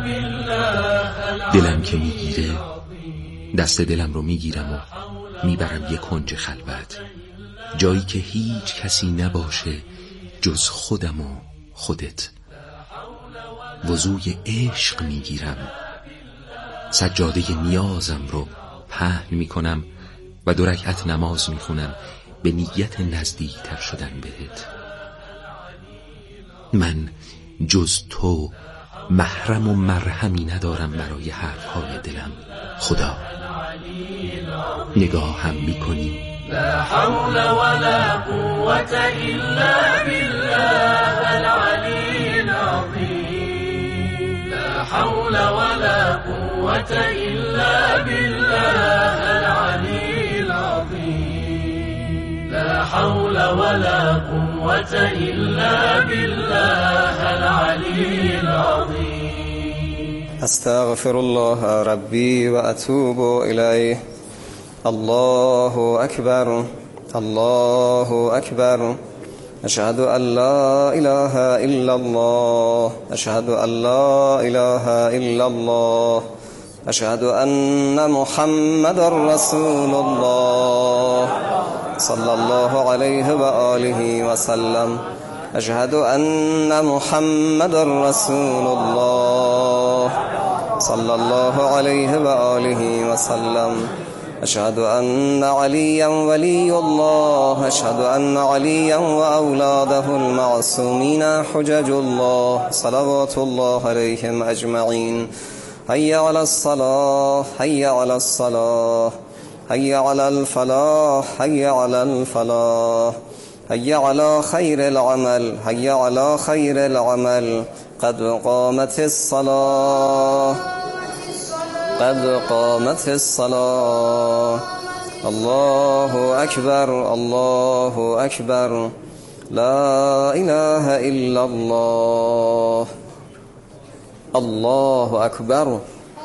دلم که میگیره دست دلم رو میگیرم و میبرم یک کنج خلوت، جایی که هیچ کسی نباشه جز خودم و خودت. وضوی عشق میگیرم، سجاده نیازم رو پهن میکنم و 2 رکعت نماز میخونم به نیت نزدیکتر شدن بهت. من جز تو محرم و مرهمی ندارم برای حرفهای دلم. خدا نگاه هم میکنی؟ لا حول ولا قوة إلا بالله العلي العظيم. لا حول ولا قوة إلا بالله العلي العظيم. لا حول ولا قوة إلا بالله العلي العظيم. استغفر الله ربي وأتوب إليه. الله أكبر الله أكبر. أشهد أن لا إله إلا الله. أشهد أن لا إله إلا الله. أشهد أن محمد رسول الله صلى الله عليه وآله وسلم. أشهد أن محمد رسول الله صلى الله عليه وآله وسلم. أشهد أن عليا ولي الله. أشهد أن عليا وأولاده المعصومين حجج الله صلوات الله عليهم أجمعين. حي على الصلاة حي على الصلاة حي على الفلاح حي على الفلاح حي على خير العمل حي على خير العمل. قد قامت الصلاة قد قامت الصلاة. الله أكبر الله أكبر. لا إله إلا الله. الله أكبر.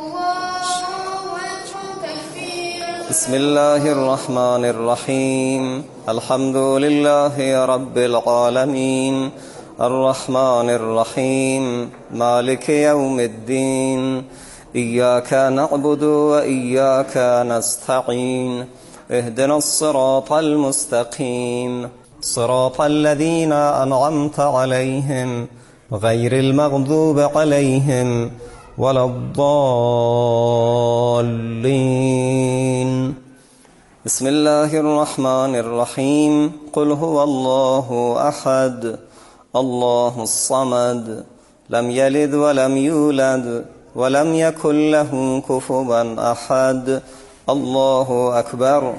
بسم الله الرحمن الرحيم. الحمد لله رب العالمين الرحمن الرحيم مالك يوم الدين. إياك نعبد وإياك نستعين. اهدنا الصراط المستقيم صراط الذين أنعمت عليهم غير المغضوب عليهم ولا الضالين. بسم الله الرحمن الرحيم. قل هو الله أحد الله الصمد لم يلد ولم يولد ولم يكن له كفوا أحد. الله أكبر.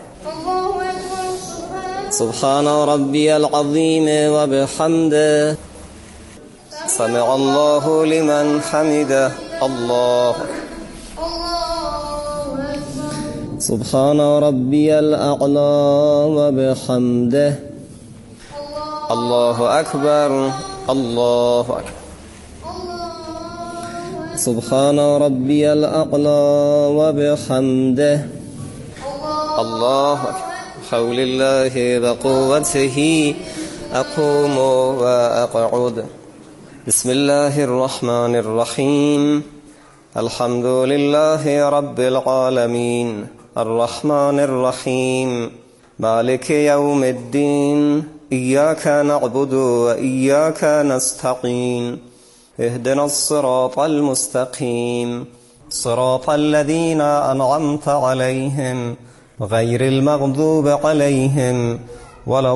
سبحان ربي العظيم وبحمده. سمع الله لمن حمده. الله سبحان ربي الأعلى وبحمده. الله أكبر الله أكبر. سبحان ربي الأعلى وبحمده. الله أكبر. حول الله وقوته أقوم وأقعد. بسم الله الرحمن الرحيم. الحمد لله رب العالمين الرحمن الرحيم مالك يوم الدين. إياك نعبد وإياك نستعين. اهدنا الصراط المستقيم صراط الذين أنعمت عليهم غير المغضوب عليهم ولا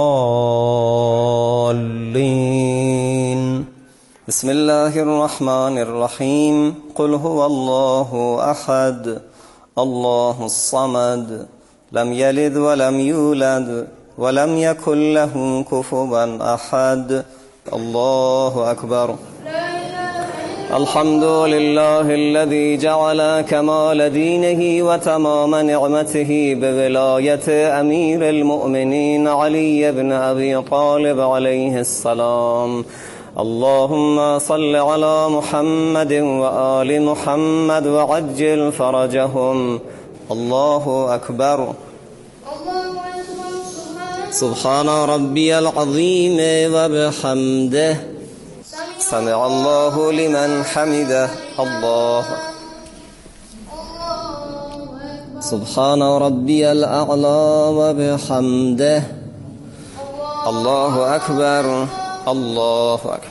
الضالين. بسم الله الرحمن الرحيم. قل هو الله أحد الله الصمد لم يلد ولم يولد ولم يكن له كفوا أحد. الله أكبر. الحمد لله الذي جعل كمال دينه وتمام نعمته بولاية أمير المؤمنين علي بن أبي طالب عليه السلام. اللهم صل على محمد وآل محمد وعجل فرجهم. الله أكبر. سبحان ربي العظيم وبحمده. سمع الله لمن حمده. الله سبحان ربي الأعلى وبحمده. الله أكبر. الله أكبر.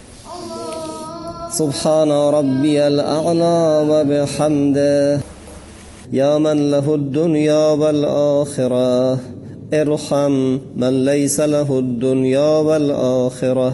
سبحان ربي الأعلى وبحمده. يا من له الدنيا والآخرة ارحم من ليس له الدنيا والآخرة.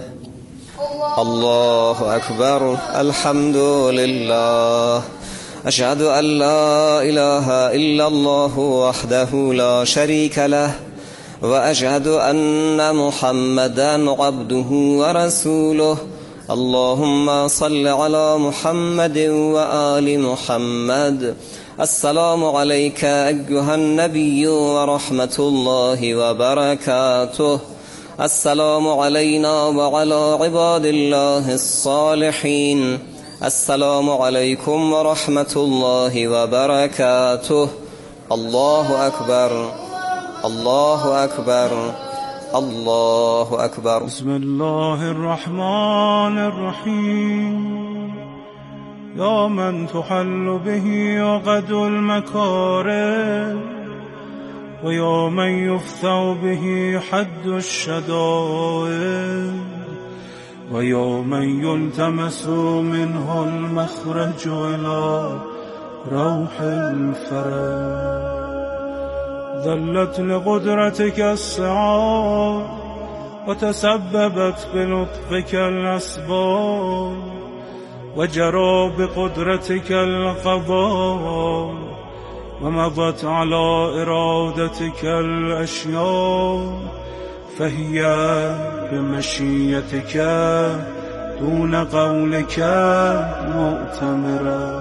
الله أكبر. الحمد لله. أشهد أن لا إله إلا الله وحده لا شريك له وأشهد أن محمدا عبده ورسوله. اللهم صل على محمد وآل محمد. السلام عليك أيها النبي ورحمة الله وبركاته. السلام علينا وعلى عباد الله الصالحين. السلام عليكم ورحمة الله وبركاته. الله أكبر. الله أكبر. الله أكبر. بسم الله الرحمن الرحيم. يا من تحل به عقد المكارم ويا من يفتح به حد الشدائد ويا من يلتمس منه المخرج إلى روح الفرج. ذلت لقدرتك السعاد وتسببت بلطفك الأسباب وجرى بقدرتك القضاء ومضت على إرادتك الأشياء فهي بمشيتك دون قولك مؤتمرة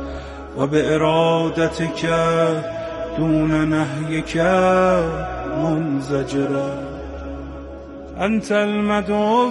وبإرادتك دون نهيك منزجرة. أنت المدعو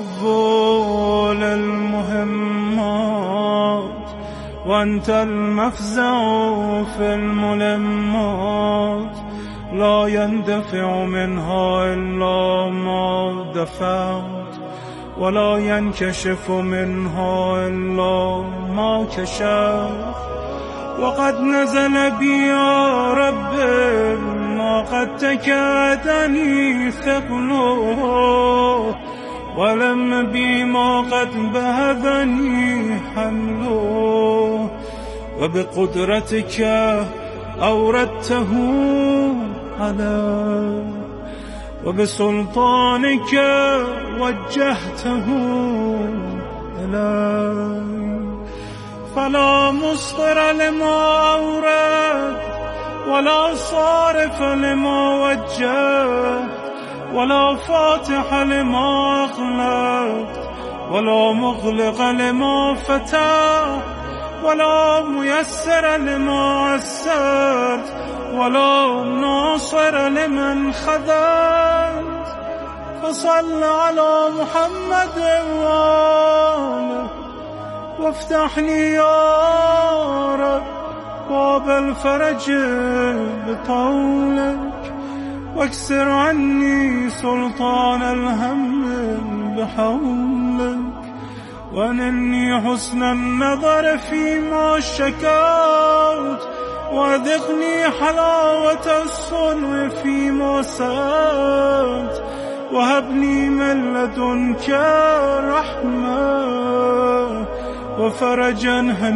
للمهمات وأنت المفزع في الملمات. لا يندفع منها إلا ما دفعت ولا ينكشف منها إلا ما كشفت. وقد نزل بي يا رب ما قد تكادني ثقله ولم بي ما قد بهذني حمله. وبقدرتك أوردته علي وبسلطانك وجهته إلي. فلا مصدر لما أورد ولا صارف لما وجهت ولا فاتح لما أغلقت ولا مغلق لما فتح ولا ميسر لما عسرت ولا ناصر لمن خذلت. فصل على محمد وآله وافتح لي يا رب باب الفرج بطولك واكسر عني سلطان الهم بحولك. وانني حسن النظر فيما شكوت وذقني حلاوة الصنع فيما سألت. وهبني من لدنك رحمة وفرجا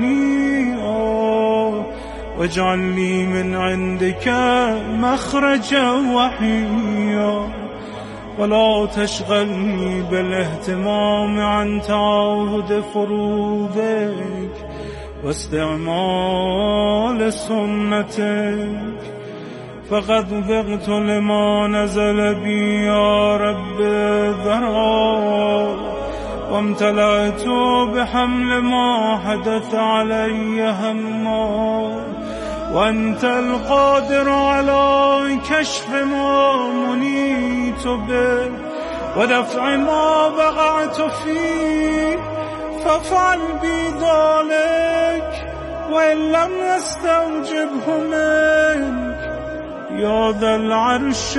هنيئا واجعل لي من عندك مخرجا وحيا. ولا تشغلني بالاهتمام عن تعاهد فروضك واستعمال سنتك. فقد ذقت لما نزل بي يا رب ذرا وامتلأت بحمل ما حدث علي هما. وأنت القادر على كشف ما منيت به ودفع ما وقعت فيه. فافعل بي ذلك وإن لم يستوجبه منك يا ذا العرش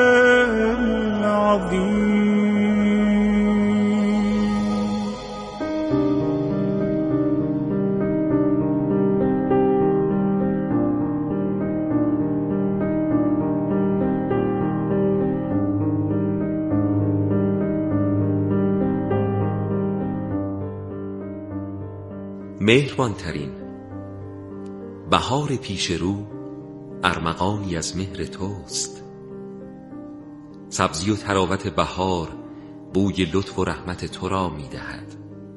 العظيم. مهربانترین بهار پیش رو ارمغانی از مهر توست. سبزی و تراوت بهار بوی لطف و رحمت تو را می دهد.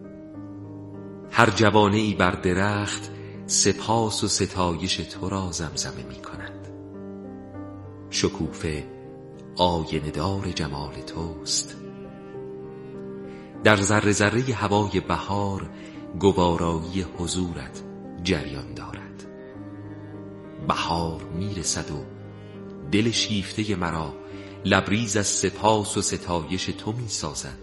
هر جوانه ای بر درخت سپاس و ستایش تو را زمزمه می کند. شکوفه آینه دار جمال توست. در ذره ذره هوای بهار گوارایی حضورت جریان دارد. بهار میرسد و دل شیفته مرا لبریز از سپاس و ستایش تو می سازد.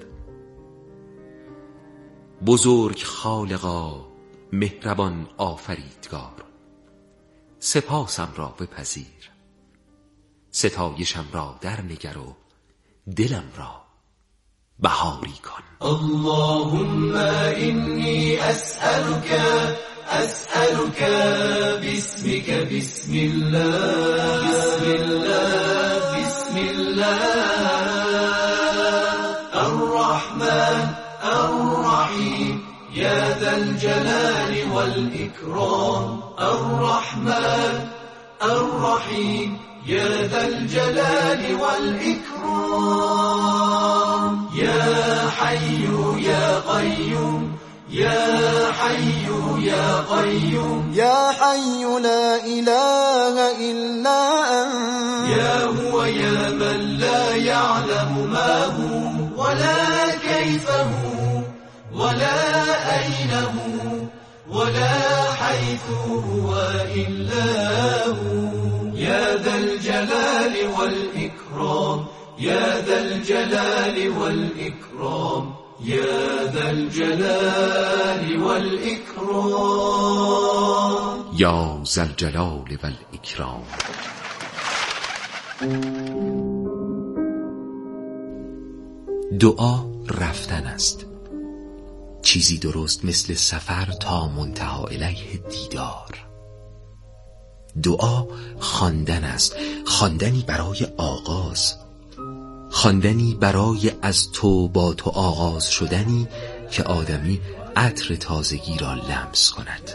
بزرگ خالقا، مهربان آفریدگار، سپاسم را بپذیر، ستایشم را در نگر و دلم را بهاری کن. اللهم إني أسألك باسمك بسم الله الرحمن الرحيم يا ذا الجلال والإكرام. الرحمن الرحيم يا ذا الجلال والإكرام. يا حي يا قيوم يا حي يا قيوم يا حي لا إله إلا أنت يا هو يا من لا يعلم ما هو ولا كيف هو ولا أين هو ولا حيث هو إلا هو. يا ذا الجلال والإكرام يا ذا الجلال والإكرام يا ذا الجلال والإكرام. یا ذا الجلال والإکرام. دعا رفتن است، چیزی درست مثل سفر تا منتهی الیه دیدار. دعا خواندن است، خواندنی برای آغاز، خواندنی برای از تو با تو آغاز شدنی که آدمی عطر تازگی را لمس کند.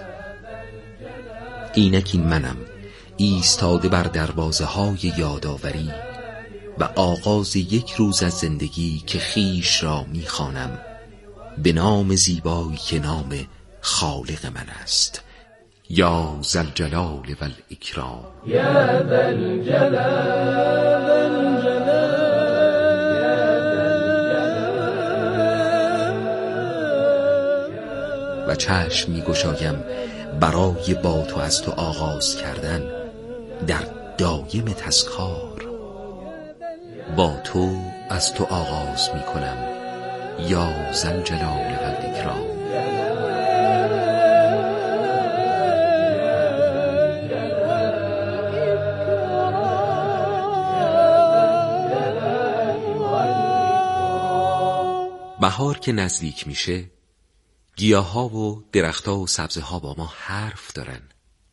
اینک این منم ایستاده بر دروازه های یادآوری و آغاز یک روز از زندگی که خیش را میخوانم به نام زیبایی که نام خالق من است. یا ذا الجلال والإکرام. یا ذا الجلال و چشم میگشایم برای با تو از تو آغاز کردن در دایم تذکار. با تو از تو آغاز میکنم یا ذا الجلال والإکرام. بهار که نزدیک میشه گیاها و درختها و سبزه ها با ما حرف دارن.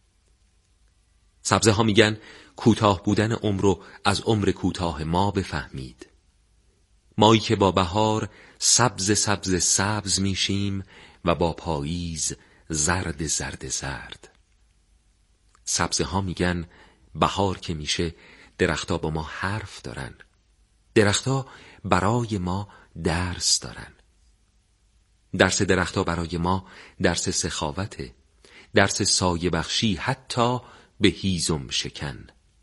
سبزه ها میگن کوتاه بودن عمر رو از عمر کوتاه ما بفهمید. مایی که با بهار سبز سبز سبز میشیم و با پاییز زرد زرد زرد. سبزه ها میگن بهار که میشه درختها با ما حرف دارن. درختها برای ما درس دارن. درس درختها برای ما درس سخاوته، درس سایه بخشی حتی به هیزم شکن.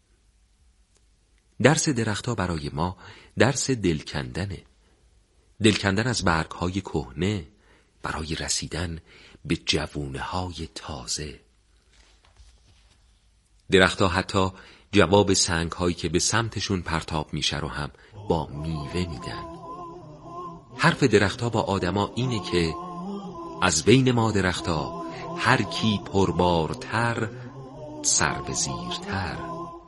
درس درختها برای ما درس دلکندنه، دلکندن از برگ‌های کهنه برای رسیدن به جوونه‌های تازه. درختها حتی جواب سنگ‌هایی که به سمتشون پرتاب میشه رو هم با میوه میدن. حرف درختها با آدما اینه که از بین ما درختها هر کی پربارتر سر به زیرتر.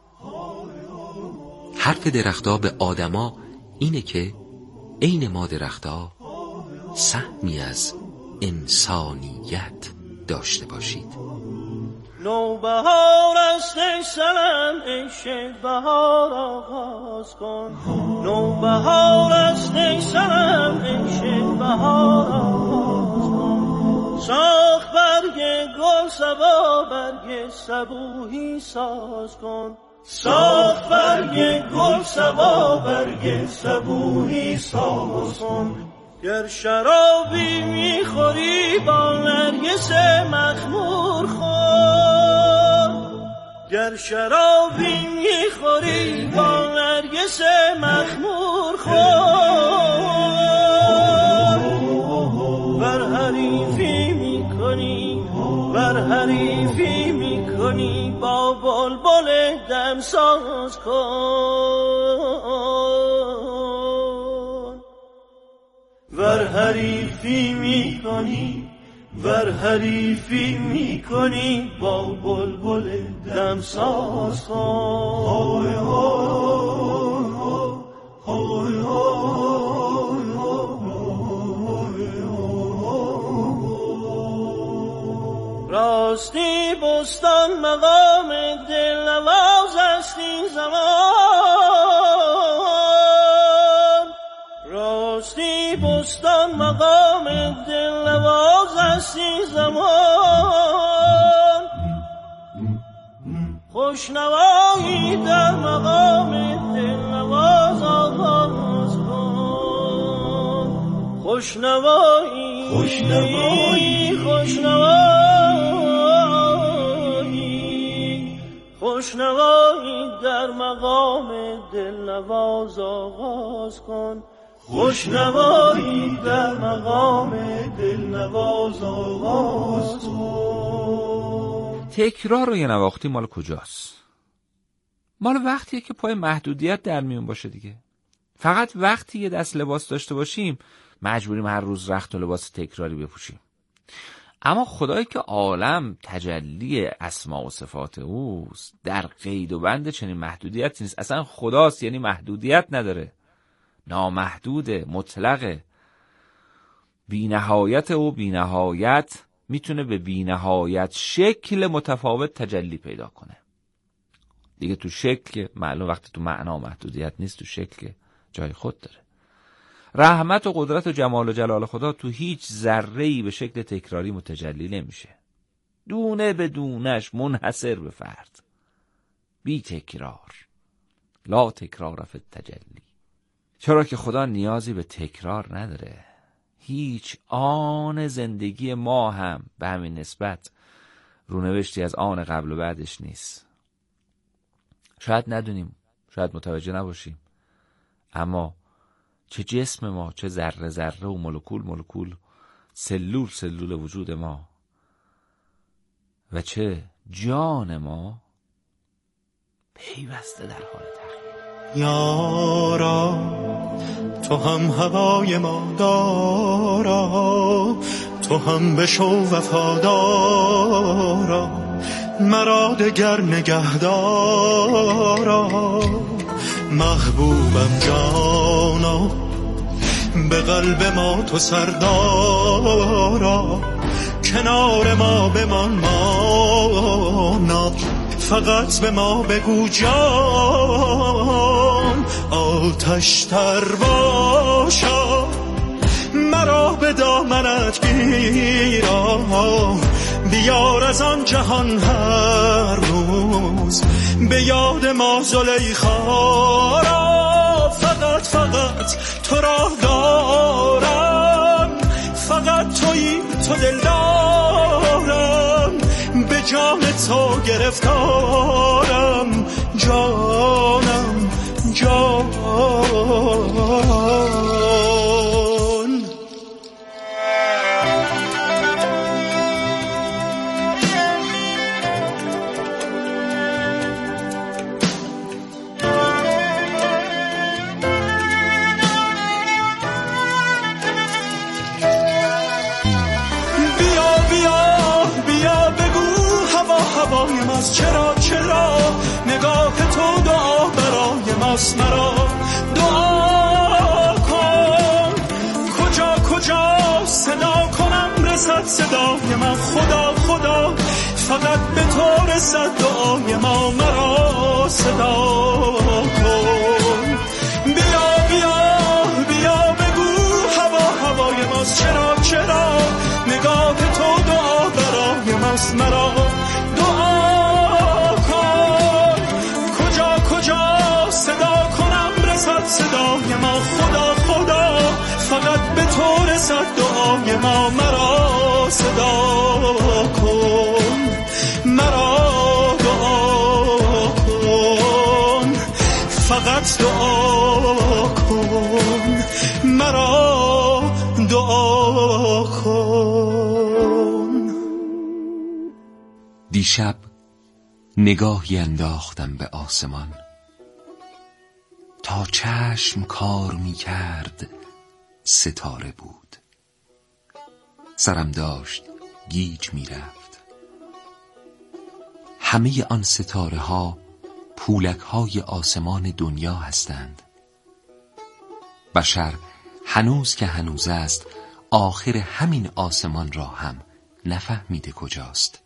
حرف درختها به آدما اینه که عین ما درختها سهمی از انسانیت داشته باشید. نوبهار است ای سنم عیش بهار آغاز کن. نوبهار است ای سنم عیش بهار آغاز کن. ساخت برگ گل سبا برگ صبوحی ساز کن صاف برگ گل سبا برگ صبوحی ساز کن گر شرابی میخوری با نرگس مخمور خور گر شرابی میخوری با نرگس مخمور خور ور حریفی میکنی ور حریفی میکنی با بلبل دمساز کن ور حریفی میکنی ور حریفی میکنی با بلبل دمساز کن راستی بستان مقام دلنواز است این زمان راستی بستان مقام دلنواز است این زمان خوشنوایی در مقام دلنواز آغاز کن خوشنوایی خوشنوایی خوشنوایی در مقام دلنواز آغاز کن خوشنوایی در مقام دلنواز آغاز کن. تکرار و یه نواختی مال کجاست؟ مال وقتیه که پای محدودیت در میون باشه دیگه. فقط وقتی یه دست لباس داشته باشیم مجبوریم هر روز رخت و لباس تکراری بپوشیم. اما خدایی که عالم تجلی اسما و صفات اوست در قید و بند چنین محدودیت نیست. اصلا خداست یعنی محدودیت نداره، نامحدوده، مطلقه. بی‌نهایت او بی‌نهایت میتونه به بی‌نهایت شکل متفاوت تجلی پیدا کنه دیگه. تو شکل معلوم، وقتی تو معنا محدودیت نیست، تو شکل جای خود داره. رحمت و قدرت و جمال و جلال خدا تو هیچ ذره‌ای به شکل تکراری متجلی نمیشه، دونه به دونش منحصر به فرد، بی تکرار، لا تکرار فی التجلی. چرا که خدا نیازی به تکرار نداره. هیچ آن زندگی ما هم به همین نسبت رونوشتی از آن قبل و بعدش نیست. شاید ندونیم، شاید متوجه نباشیم، اما چه جسم ما، چه ذره ذره و مولکول سلول سلول وجود ما و چه جان ما پیوسته در حال تغییر. یارا تو هم هوای ما دارا، تو هم بشو وفادارا، مرا دگر نگهدارا. محبوبم جانا، به قلب ما تو سردارا، کنار ما بمان مانا، فقط به ما بگو جان. آتش تر باشا، مرا به دامنت گیرا، بیار از آن جهان هر روز به یاد ما زلیخا را. فقط تو را دارم، فقط تویی، تو دل دارم، به جان تو گرفتارم، جانم جان. چرا نگاه تو دعا برای ماست، مرا دعا کن. کجا صدا کنم رسد صدای من، خدا فقط به تو رسد دعای ما، مرا صدا کن. بیا بگو هوای ماست، چرا نگاه تو دعا برای من ماست مرا دعا کن. کجا کجا صدا کنم رسد صدای ما، خدا خدا فقط به تو رسد دعای ما. مرا صدا کن، مرا دعا کن، فقط دعا کن، مرا دعا کن. دیشب نگاهی انداختم به آسمان، تا چشم کار می کرد ستاره بود. سرم داشت گیج می رفت. همه آن ستاره ها پولک های آسمان دنیا هستند. بشر هنوز که هنوز است آخر همین آسمان را هم نفهمیده کجاست.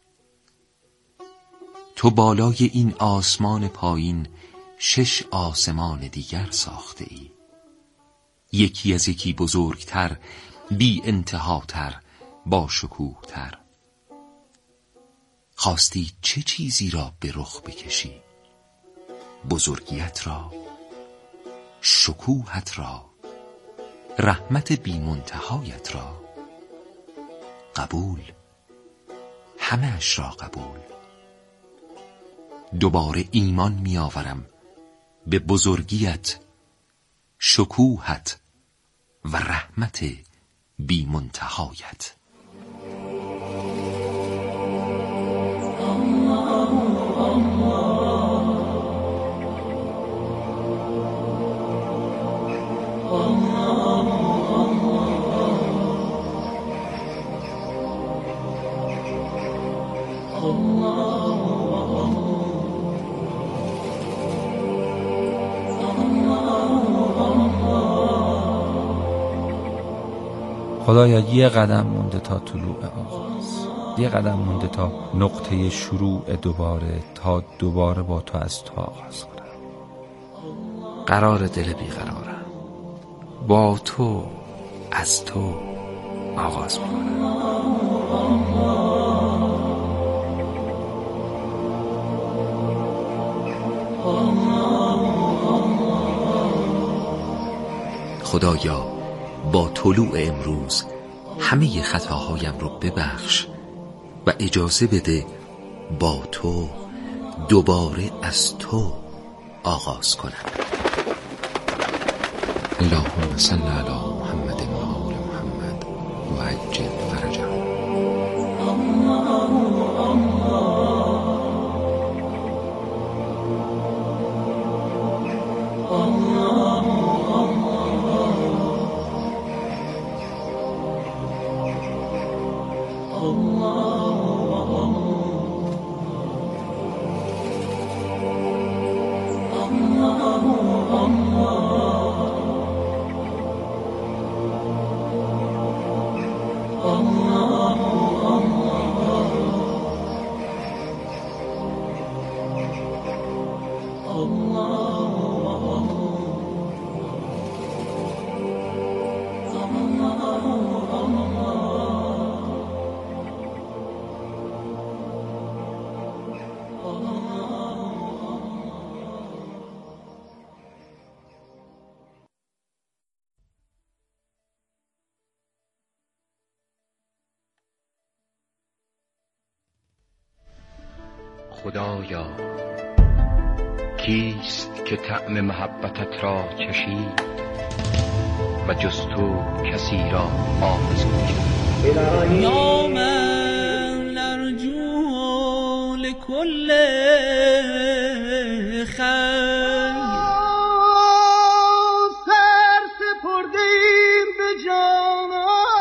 تو بالای این آسمان پایین 6 آسمان دیگر ساخته ای، یکی از یکی بزرگتر، بی انتهاتر، با شکوهتر. خواستی چه چیزی را به رخ بکشی؟ بزرگیت را، شکوهت را، رحمت بی منتهایت را. قبول، همه اش را قبول. دوباره ایمان می آورم به بزرگیت، شکوهت و رحمت بی منتهایت. خدایا یه قدم مونده تا طلوع آغاز، یه قدم مونده تا نقطه شروع دوباره، تا دوباره با تو از تو آغاز کنم. قرار دل بیقرارم، با تو از تو آغاز میکنم. خدایا با طلوع امروز همه خطاهایم رو ببخش و اجازه بده با تو دوباره از تو آغاز کنم. اللهم صل علی محمد و آل محمد و عجل فرجهم. خدایا کیست که طعم محبتت را چشید و جز تو کسی را آرزو کرد؟ یا من نرجو لکل خیر، سر سپردیم به جان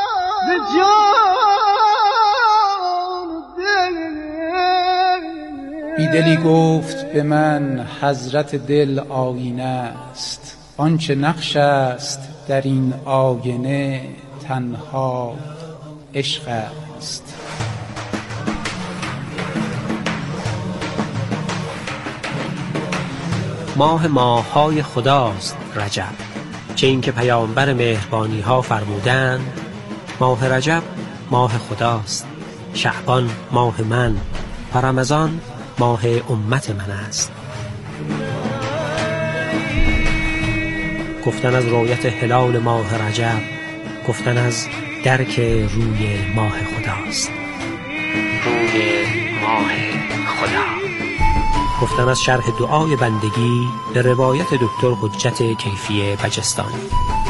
بیدلی گفت به من حضرت دل آینه است، آنچه نقش است در این آینه تنها عشق است. ماه ماه‌های خداست رجب، چه اینکه پیامبر مهربانی ها فرمودند ماه رجب ماه خداست. شعبان ماه من و رمضان ماه امت من است. گفتن از رؤیت هلال ماه رجب، گفتن از درک روی ماه خداست. روی ماه خدا. گفتن از شرح دعای بندگی به روایت دکتر حجت کیفی بجستانی.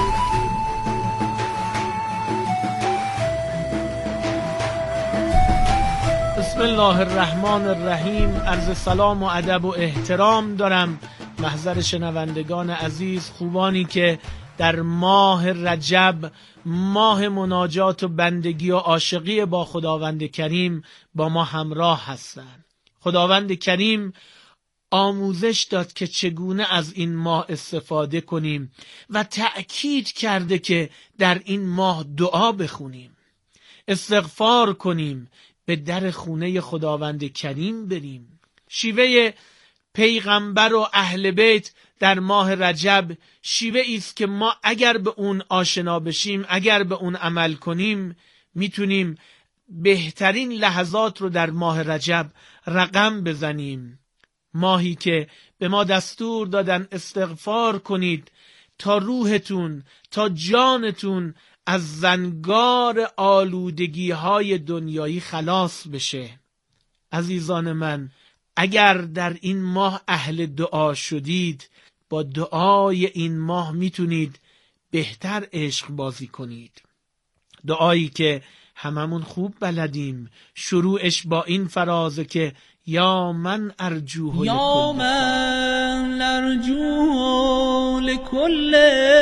بسم الله الرحمن الرحیم. عرض سلام و ادب و احترام دارم محضر شنوندگان عزیز، خوبانی که در ماه رجب، ماه مناجات و بندگی و عاشقی با خداوند کریم، با ما همراه هستند. خداوند کریم آموزش داد که چگونه از این ماه استفاده کنیم و تأکید کرده که در این ماه دعا بخونیم، استغفار کنیم، به در خونه خداوند کریم بریم. شیوه پیغمبر و اهل بیت در ماه رجب شیوه ایست که ما اگر به اون آشنا بشیم، اگر به اون عمل کنیم، میتونیم بهترین لحظات رو در ماه رجب رقم بزنیم. ماهی که به ما دستور دادن استغفار کنید تا روحتون، تا جانتون از زنگار آلودگی های دنیایی خلاص بشه. عزیزان من، اگر در این ماه اهل دعا شدید، با دعای این ماه میتونید بهتر عشق بازی کنید. دعایی که هممون خوب بلدیم، شروعش با این فرازه که یا من ارجوه یا من ارجوه لکل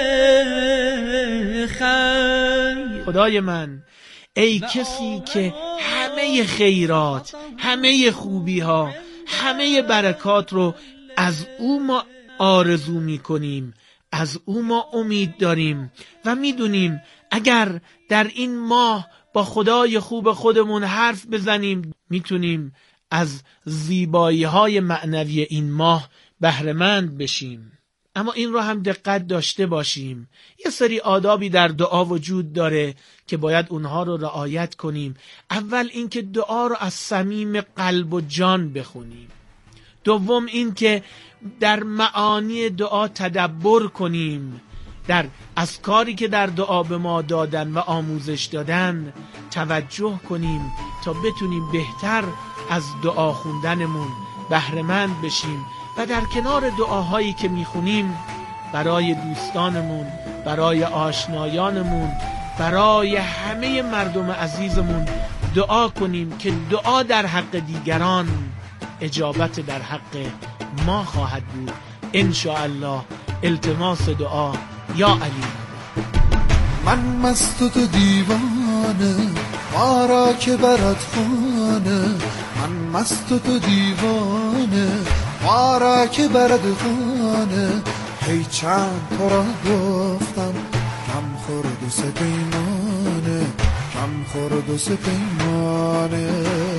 خیر. خدای من، ای کسی که همه خیرات، همه خوبی ها، همه برکات رو از او ما آرزو می کنیم، از او ما امید داریم و میدونیم اگر در این ماه با خدای خوب خودمون حرف بزنیم، میتونیم از زیبایی های معنوی این ماه بهره‌مند بشیم. اما این رو هم دقت داشته باشیم، یه سری آدابی در دعا وجود داره که باید اونها رو رعایت کنیم. اول اینکه دعا رو از صمیم قلب و جان بخونیم. دوم اینکه در معانی دعا تدبر کنیم، در اذکاری که در دعا به ما دادن و آموزش دادن توجه کنیم تا بتونیم بهتر از دعا خوندنمون بهره‌مند بشیم و در کنار دعاهایی که میخونیم برای دوستانمون، برای آشنایانمون، برای همه مردم عزیزمون دعا کنیم که دعا در حق دیگران اجابت در حق ما خواهد بود ان شاء الله. التماس دعا. یا علی. من مست و تو دیوانه، ما را که برد خانه. من مست و تو دیوانه، ما را که برد خانه. هی چند تو را گفتم، کم خورد و سه پیمانه، کم خورد و سه پیمانه.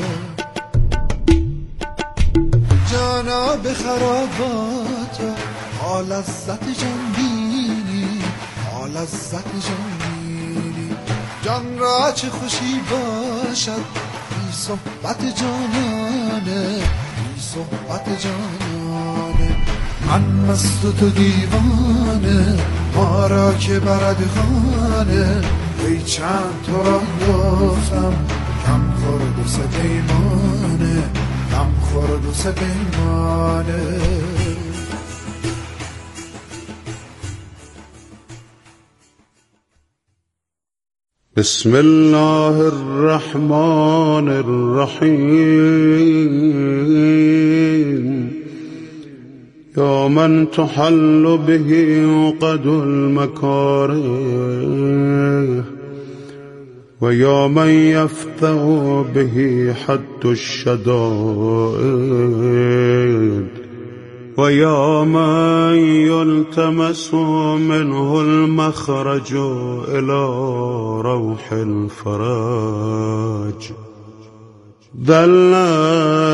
جانا به خرابات ها لذت جان بینی، ها لذت جان بینی. جان را چه خوشی باشد بی صحبت جانانه، بی صحبت جانانه. من مست و تو دیوانه، ما را که برد خانه. ای چند تو را گفتم، کم خورد و سه پیمانه، کم خورد و سه پیمانه. بسم الله الرحمن الرحیم. یا من تحل به عقد المکاره و یا من یفتح به حد الشدائد و یا من یلتمس منه المخرج الى روح الفرج.